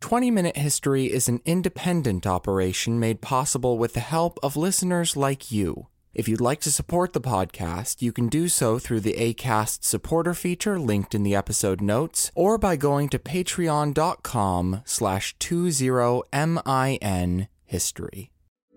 20 Minute History is an independent operation made possible with the help of listeners like you. If you'd like to support the podcast, you can do so through the Acast supporter feature linked in the episode notes, or by going to patreon.com/20minhistory.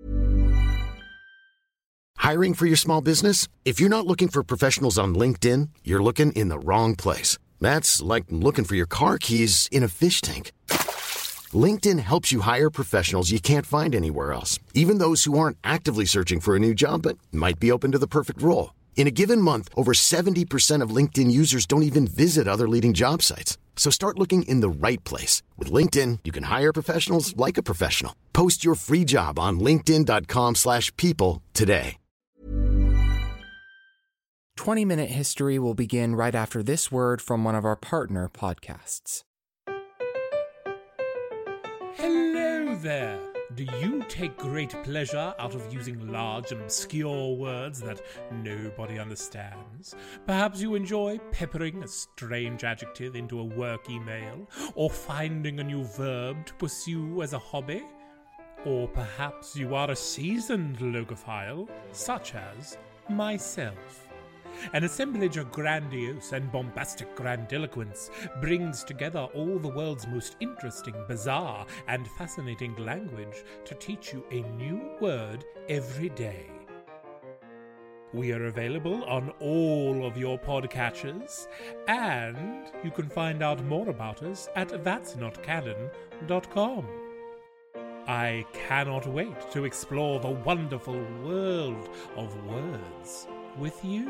Hiring for your small business? If you're not looking for professionals on LinkedIn, you're looking in the wrong place. That's like looking for your car keys in a fish tank. LinkedIn helps you hire professionals you can't find anywhere else, even those who aren't actively searching for a new job but might be open to the perfect role. In a given month, over 70% of LinkedIn users don't even visit other leading job sites. So start looking in the right place. With LinkedIn, you can hire professionals like a professional. Post your free job on linkedin.com/people today. 20 Minute History will begin right after this word from one of our partner podcasts. Hello there! Do you take great pleasure out of using large and obscure words that nobody understands? Perhaps you enjoy peppering a strange adjective into a work email, or finding a new verb to pursue as a hobby? Or perhaps you are a seasoned logophile, such as myself. An assemblage of grandiose and bombastic grandiloquence brings together all the world's most interesting, bizarre, and fascinating language to teach you a new word every day. We are available on all of your podcatchers, and you can find out more about us at that'snotcanon.com. I cannot wait to explore the wonderful world of words with you.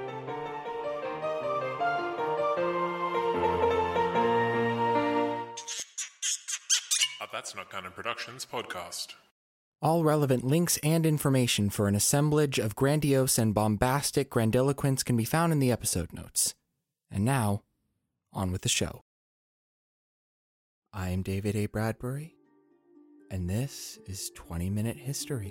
That's Not Canon Productions podcast. All relevant links and information for an assemblage of grandiose and bombastic grandiloquence can be found in the episode notes. And now, on with the show. I am David A. Bradbury, and this is 20 Minute History.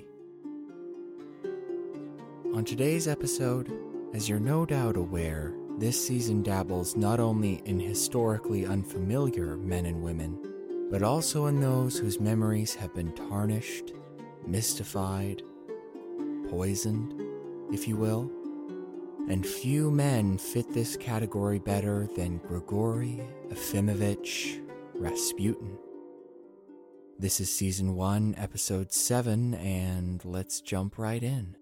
On today's episode, as you're no doubt aware, this season dabbles not only in historically unfamiliar men and women, but also in those whose memories have been tarnished, mystified, poisoned, if you will. And few men fit this category better than Grigory Efimovich Rasputin. This is Season 1, Episode 7, and let's jump right in.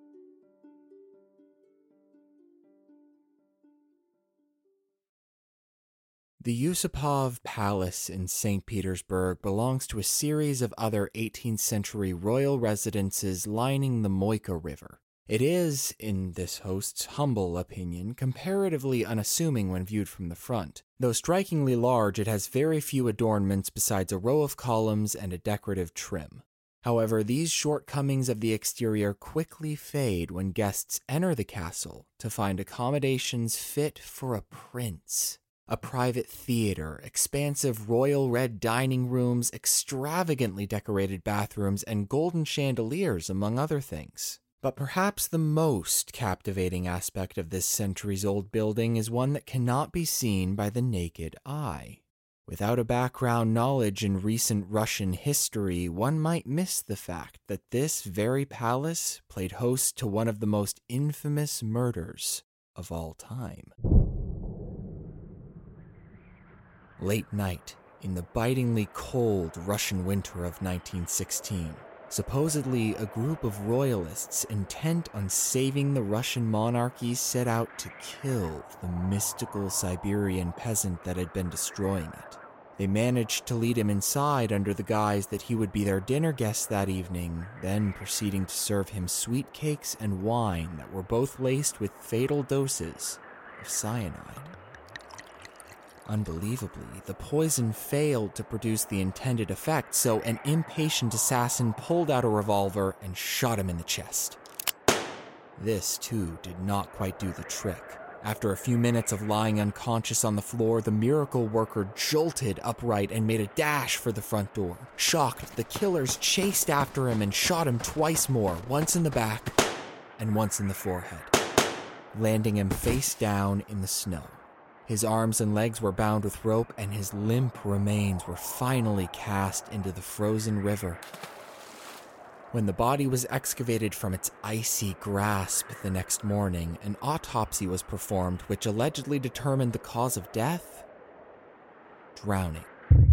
The Yusupov Palace in St. Petersburg belongs to a series of other 18th century royal residences lining the Moika River. It is, in this host's humble opinion, comparatively unassuming when viewed from the front. Though strikingly large, it has very few adornments besides a row of columns and a decorative trim. However, these shortcomings of the exterior quickly fade when guests enter the castle to find accommodations fit for a prince. A private theater, expansive royal red dining rooms, extravagantly decorated bathrooms, and golden chandeliers, among other things. But perhaps the most captivating aspect of this centuries-old building is one that cannot be seen by the naked eye. Without a background knowledge in recent Russian history, one might miss the fact that this very palace played host to one of the most infamous murders of all time. Late night, in the bitingly cold Russian winter of 1916, supposedly a group of royalists intent on saving the Russian monarchy set out to kill the mystical Siberian peasant that had been destroying it. They managed to lead him inside under the guise that he would be their dinner guest that evening, then proceeding to serve him sweet cakes and wine that were both laced with fatal doses of cyanide. Unbelievably, the poison failed to produce the intended effect, so an impatient assassin pulled out a revolver and shot him in the chest. This, too, did not quite do the trick. After a few minutes of lying unconscious on the floor, the miracle worker jolted upright and made a dash for the front door. Shocked, the killers chased after him and shot him twice more, once in the back and once in the forehead, landing him face down in the snow. His arms and legs were bound with rope, and his limp remains were finally cast into the frozen river. When the body was excavated from its icy grasp the next morning, an autopsy was performed which allegedly determined the cause of death: drowning.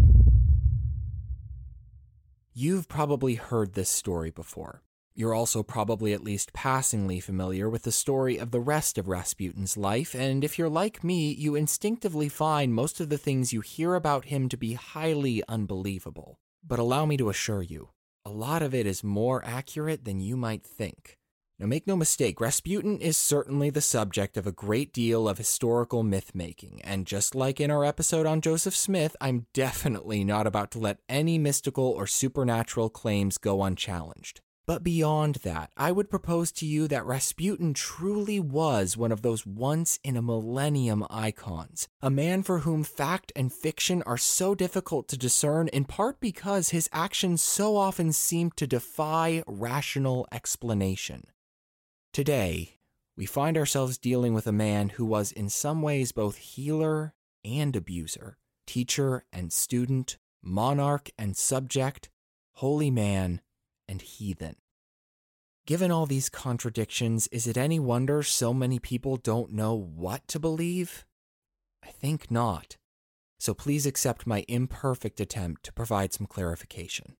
You've probably heard this story before. You're also probably at least passingly familiar with the story of the rest of Rasputin's life, and if you're like me, you instinctively find most of the things you hear about him to be highly unbelievable. But allow me to assure you, a lot of it is more accurate than you might think. Now make no mistake, Rasputin is certainly the subject of a great deal of historical myth-making, and just like in our episode on Joseph Smith, I'm definitely not about to let any mystical or supernatural claims go unchallenged. But beyond that, I would propose to you that Rasputin truly was one of those once-in-a-millennium icons, a man for whom fact and fiction are so difficult to discern, in part because his actions so often seem to defy rational explanation. Today, we find ourselves dealing with a man who was in some ways both healer and abuser, teacher and student, monarch and subject, holy man and heathen. Given all these contradictions, is it any wonder so many people don't know what to believe? I think not. So please accept my imperfect attempt to provide some clarification.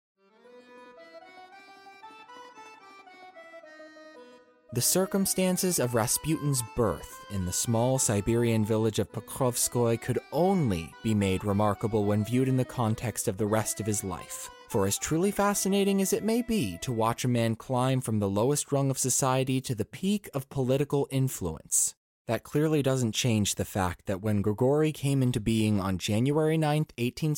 The circumstances of Rasputin's birth in the small Siberian village of Pokrovskoye could only be made remarkable when viewed in the context of the rest of his life. For as truly fascinating as it may be to watch a man climb from the lowest rung of society to the peak of political influence, that clearly doesn't change the fact that when Grigory came into being on January 9th,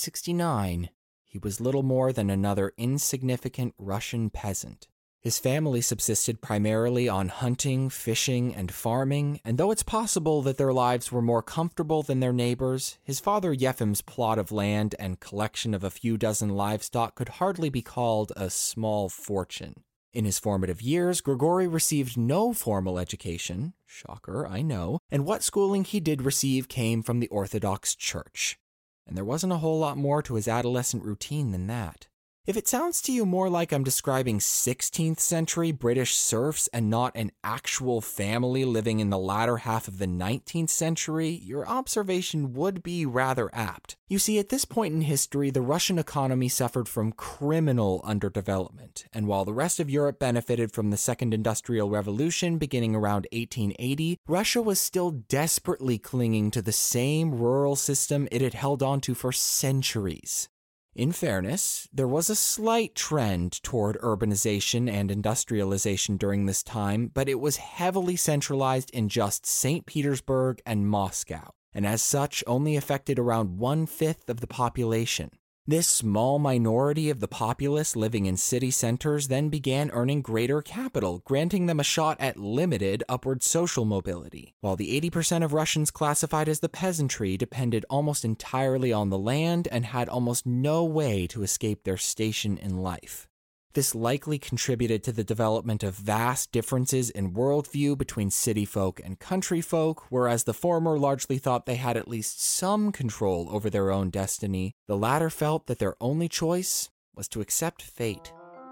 1869, he was little more than another insignificant Russian peasant. His family subsisted primarily on hunting, fishing, and farming, and though it's possible that their lives were more comfortable than their neighbors, his father Yefim's plot of land and collection of a few dozen livestock could hardly be called a small fortune. In his formative years, Grigory received no formal education, shocker, I know, and what schooling he did receive came from the Orthodox Church. And there wasn't a whole lot more to his adolescent routine than that. If it sounds to you more like I'm describing 16th century British serfs and not an actual family living in the latter half of the 19th century, your observation would be rather apt. You see, at this point in history, the Russian economy suffered from criminal underdevelopment, and while the rest of Europe benefited from the Second Industrial Revolution beginning around 1880, Russia was still desperately clinging to the same rural system it had held onto for centuries. In fairness, there was a slight trend toward urbanization and industrialization during this time, but it was heavily centralized in just St. Petersburg and Moscow, and as such only affected around 1/5 of the population. This small minority of the populace living in city centers then began earning greater capital, granting them a shot at limited upward social mobility, while the 80% of Russians classified as the peasantry depended almost entirely on the land and had almost no way to escape their station in life. This likely contributed to the development of vast differences in worldview between city folk and country folk, whereas the former largely thought they had at least some control over their own destiny. The latter felt that their only choice was to accept fate.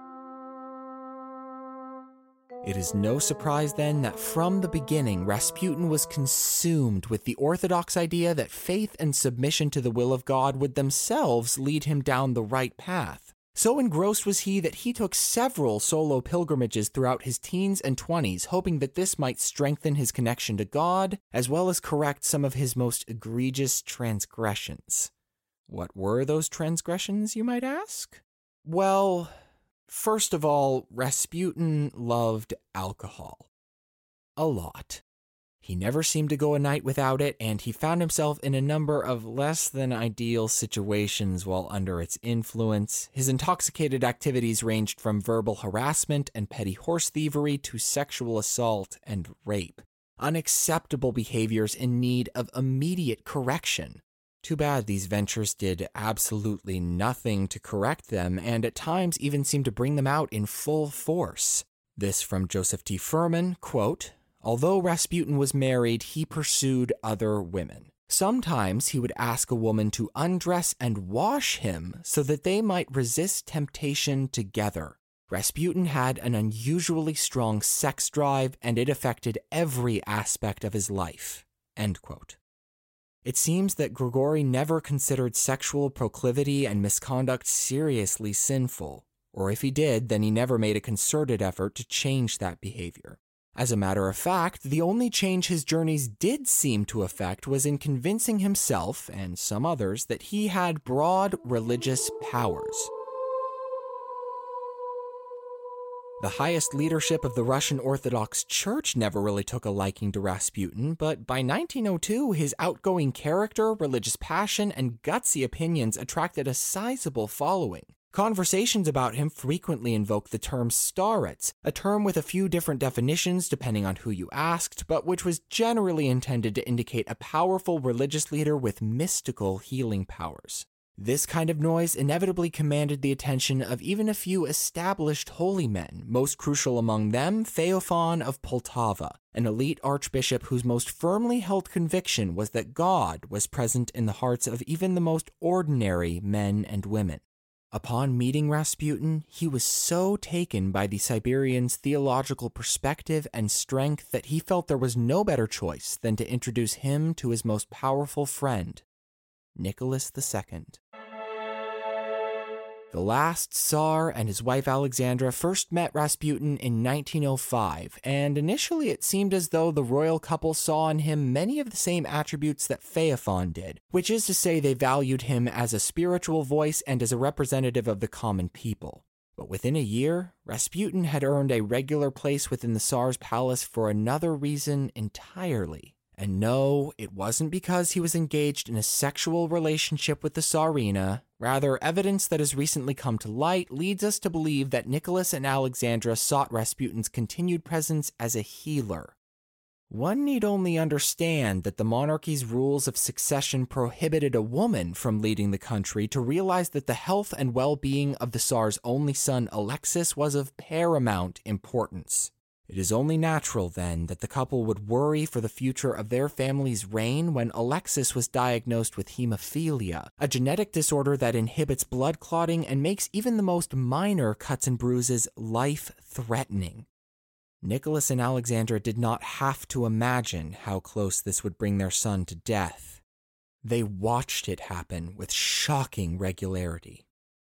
It is no surprise then that from the beginning, Rasputin was consumed with the orthodox idea that faith and submission to the will of God would themselves lead him down the right path. So engrossed was he that he took several solo pilgrimages throughout his teens and 20s, hoping that this might strengthen his connection to God, as well as correct some of his most egregious transgressions. What were those transgressions, you might ask? Well, first of all, Rasputin loved alcohol. A lot. He never seemed to go a night without it, and he found himself in a number of less than ideal situations while under its influence. His intoxicated activities ranged from verbal harassment and petty horse thievery to sexual assault and rape. Unacceptable behaviors in need of immediate correction. Too bad these ventures did absolutely nothing to correct them, and at times even seemed to bring them out in full force. This from Joseph T. Furman, quote, "Although Rasputin was married, he pursued other women. Sometimes he would ask a woman to undress and wash him so that they might resist temptation together. Rasputin had an unusually strong sex drive, and it affected every aspect of his life." End quote. It seems that Grigory never considered sexual proclivity and misconduct seriously sinful, or if he did, then he never made a concerted effort to change that behavior. As a matter of fact, the only change his journeys did seem to effect was in convincing himself, and some others, that he had broad religious powers. The highest leadership of the Russian Orthodox Church never really took a liking to Rasputin, but by 1902, his outgoing character, religious passion, and gutsy opinions attracted a sizable following. Conversations about him frequently invoked the term starets, a term with a few different definitions depending on who you asked, but which was generally intended to indicate a powerful religious leader with mystical healing powers. This kind of noise inevitably commanded the attention of even a few established holy men, most crucial among them Feofan of Poltava, an elite archbishop whose most firmly held conviction was that God was present in the hearts of even the most ordinary men and women. Upon meeting Rasputin, he was so taken by the Siberian's theological perspective and strength that he felt there was no better choice than to introduce him to his most powerful friend, Nicholas II. The last Tsar and his wife Alexandra first met Rasputin in 1905, and initially it seemed as though the royal couple saw in him many of the same attributes that Feofan did, which is to say they valued him as a spiritual voice and as a representative of the common people. But within a year, Rasputin had earned a regular place within the Tsar's palace for another reason entirely. And no, it wasn't because he was engaged in a sexual relationship with the Tsarina. Rather, evidence that has recently come to light leads us to believe that Nicholas and Alexandra sought Rasputin's continued presence as a healer. One need only understand that the monarchy's rules of succession prohibited a woman from leading the country to realize that the health and well-being of the Tsar's only son Alexis was of paramount importance. It is only natural, then, that the couple would worry for the future of their family's reign when Alexis was diagnosed with hemophilia, a genetic disorder that inhibits blood clotting and makes even the most minor cuts and bruises life-threatening. Nicholas and Alexandra did not have to imagine how close this would bring their son to death. They watched it happen with shocking regularity.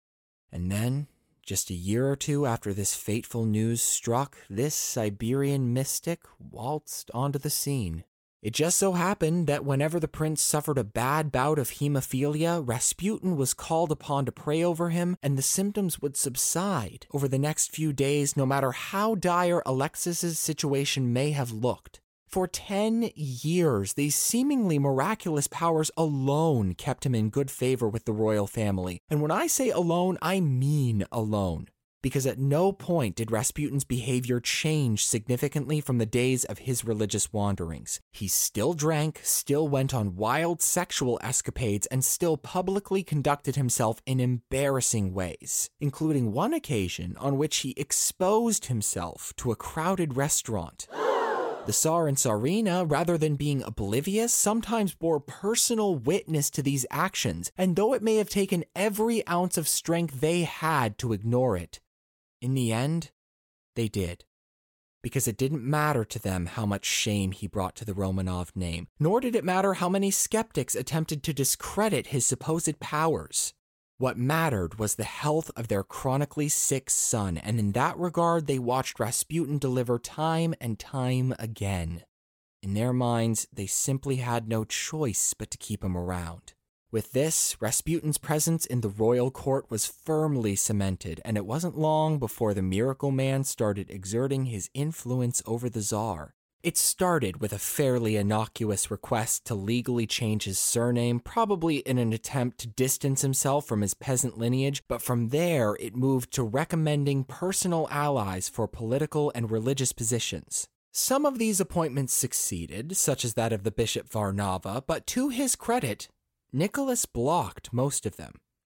And then, just a year or two after this fateful news struck, this Siberian mystic waltzed onto the scene. It just so happened that whenever the prince suffered a bad bout of hemophilia, Rasputin was called upon to pray over him, and the symptoms would subside over the next few days, no matter how dire Alexis's situation may have looked. For 10 years, these seemingly miraculous powers alone kept him in good favor with the royal family. And when I say alone, I mean alone. Because at no point did Rasputin's behavior change significantly from the days of his religious wanderings. He still drank, still went on wild sexual escapades, and still publicly conducted himself in embarrassing ways, including one occasion on which he exposed himself to a crowded restaurant. The Tsar and Tsarina, rather than being oblivious, sometimes bore personal witness to these actions, and though it may have taken every ounce of strength they had to ignore it, in the end, they did. Because it didn't matter to them how much shame he brought to the Romanov name, nor did it matter how many skeptics attempted to discredit his supposed powers. What mattered was the health of their chronically sick son, and in that regard they watched Rasputin deliver time and time again. In their minds, they simply had no choice but to keep him around. With this, Rasputin's presence in the royal court was firmly cemented, and it wasn't long before the Miracle Man started exerting his influence over the Tsar. It started with a fairly innocuous request to legally change his surname, probably in an attempt to distance himself from his peasant lineage, but from there it moved to recommending personal allies for political and religious positions. Some of these appointments succeeded, such as that of the Bishop Varnava, but to his credit, Nicholas blocked most of them.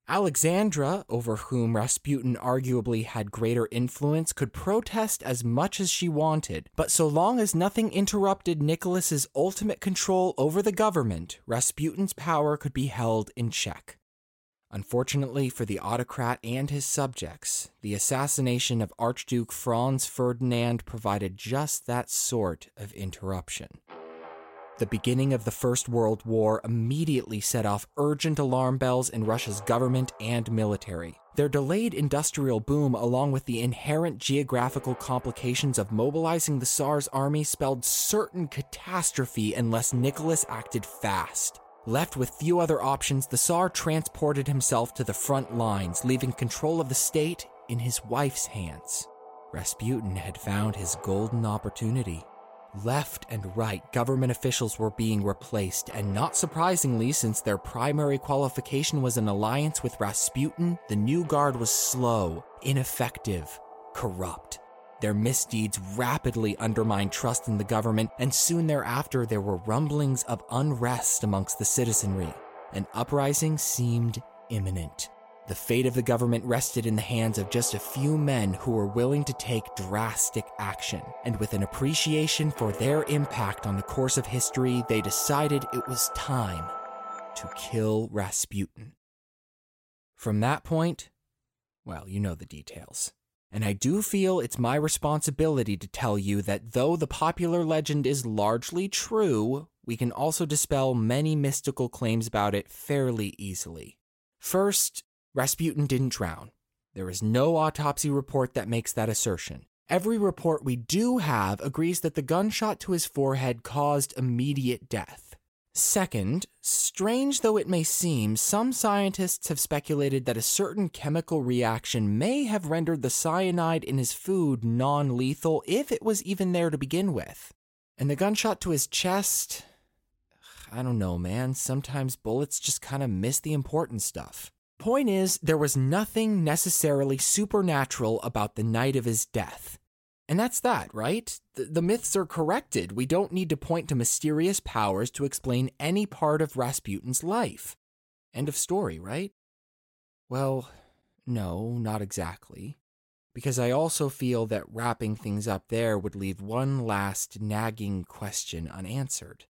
Alexandra, over whom Rasputin arguably had greater influence, could protest as much as she wanted, but so long as nothing interrupted Nicholas's ultimate control over the government, Rasputin's power could be held in check. Unfortunately for the autocrat and his subjects, the assassination of Archduke Franz Ferdinand provided just that sort of interruption. The beginning of the First World War immediately set off urgent alarm bells in Russia's government and military. Their delayed industrial boom, along with the inherent geographical complications of mobilizing the Tsar's army, spelled certain catastrophe unless Nicholas acted fast. Left with few other options, the Tsar transported himself to the front lines, leaving control of the state in his wife's hands. Rasputin had found his golden opportunity. Left and right, government officials were being replaced, and not surprisingly, since their primary qualification was an alliance with Rasputin, the new guard was slow, ineffective, corrupt. Their misdeeds rapidly undermined trust in the government, and soon thereafter there were rumblings of unrest amongst the citizenry. An uprising seemed imminent. The fate of the government rested in the hands of just a few men who were willing to take drastic action, and with an appreciation for their impact on the course of history, they decided it was time to kill Rasputin. From that point, well, you know the details. And I do feel it's my responsibility to tell you that though the popular legend is largely true, we can also dispel many mystical claims about it fairly easily. First, Rasputin didn't drown. There is no autopsy report that makes that assertion. Every report we do have agrees that the gunshot to his forehead caused immediate death. Second, strange though it may seem, some scientists have speculated that a certain chemical reaction may have rendered the cyanide in his food non-lethal if it was even there to begin with. And the gunshot to his chest, I don't know, man. Sometimes bullets just kind of miss the important stuff. Point is, there was nothing necessarily supernatural about the night of his death. And that's that, right? The myths are corrected. We don't need to point to mysterious powers to explain any part of Rasputin's life. End of story, right? Well, no, not exactly. Because I also feel that wrapping things up there would leave one last nagging question unanswered.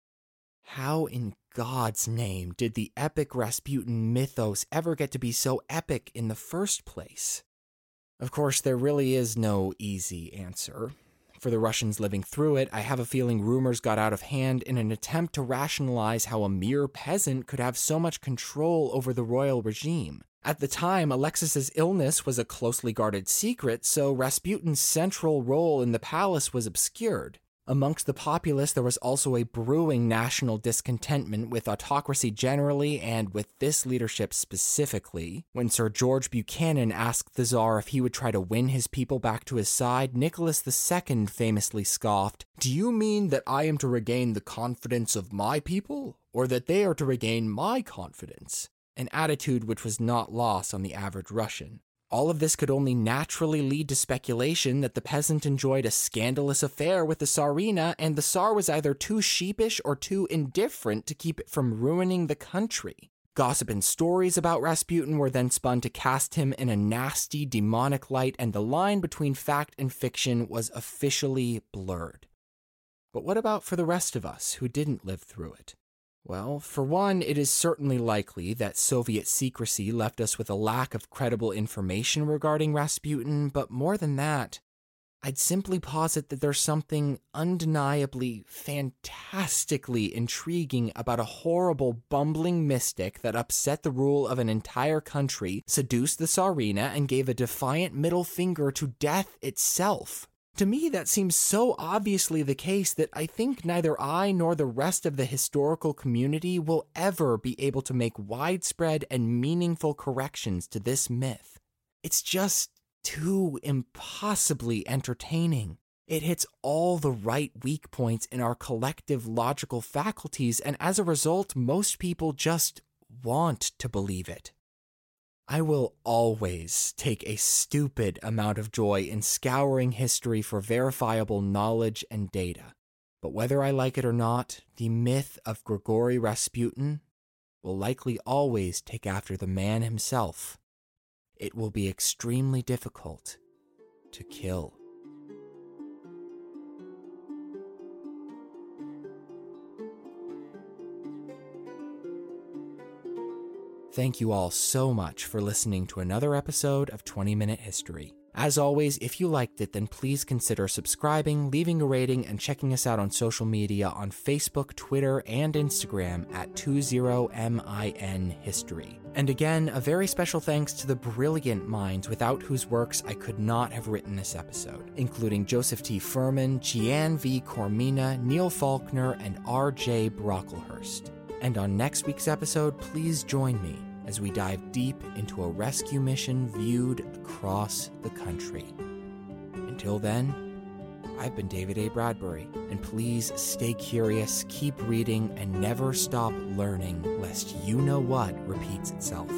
How in God's name did the epic Rasputin mythos ever get to be so epic in the first place? Of course, there really is no easy answer. For the Russians living through it, I have a feeling rumors got out of hand in an attempt to rationalize how a mere peasant could have so much control over the royal regime. At the time, Alexis's illness was a closely guarded secret, so Rasputin's central role in the palace was obscured. Amongst the populace, there was also a brewing national discontentment with autocracy generally and with this leadership specifically. When Sir George Buchanan asked the Tsar if he would try to win his people back to his side, Nicholas II famously scoffed, "Do you mean that I am to regain the confidence of my people, or that they are to regain my confidence?" An attitude which was not lost on the average Russian. All of this could only naturally lead to speculation that the peasant enjoyed a scandalous affair with the Tsarina, and the Tsar was either too sheepish or too indifferent to keep it from ruining the country. Gossip and stories about Rasputin were then spun to cast him in a nasty, demonic light, and the line between fact and fiction was officially blurred. But what about for the rest of us who didn't live through it? Well, for one, it is certainly likely that Soviet secrecy left us with a lack of credible information regarding Rasputin, but more than that, I'd simply posit that there's something undeniably, fantastically intriguing about a horrible, bumbling mystic that upset the rule of an entire country, seduced the Tsarina, and gave a defiant middle finger to death itself. To me, that seems so obviously the case that I think neither I nor the rest of the historical community will ever be able to make widespread and meaningful corrections to this myth. It's just too impossibly entertaining. It hits all the right weak points in our collective logical faculties, and as a result, most people just want to believe it. I will always take a stupid amount of joy in scouring history for verifiable knowledge and data. But whether I like it or not, the myth of Grigory Rasputin, will likely always take after the man himself. It will be extremely difficult to kill. Thank you all so much for listening to another episode of 20 Minute History. As always, if you liked it, then please consider subscribing, leaving a rating, and checking us out on social media on Facebook, Twitter, and Instagram at 20MIN-History. And again, a very special thanks to the brilliant minds without whose works I could not have written this episode, including Joseph T. Furman, Gian V. Cormina, Neil Faulkner, and R.J. Brocklehurst. And on next week's episode, please join me as we dive deep into a rescue mission viewed across the country. Until then, I've been David A. Bradbury, and please stay curious, keep reading, and never stop learning, lest you know what repeats itself.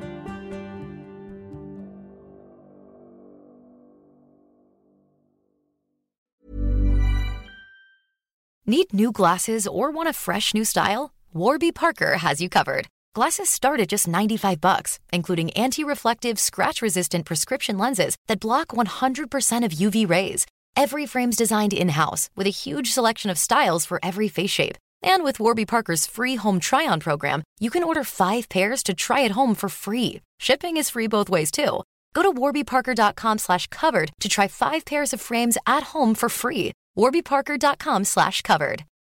Need new glasses or want a fresh new style? Warby Parker has you covered. Glasses start at just $95, including anti-reflective, scratch-resistant prescription lenses that block 100% of UV rays. Every frame's designed in-house with a huge selection of styles for every face shape. And with Warby Parker's free home try-on program, you can order 5 pairs to try at home for free. Shipping is free both ways, too. Go to warbyparker.com/covered to try 5 pairs of frames at home for free. warbyparker.com/covered.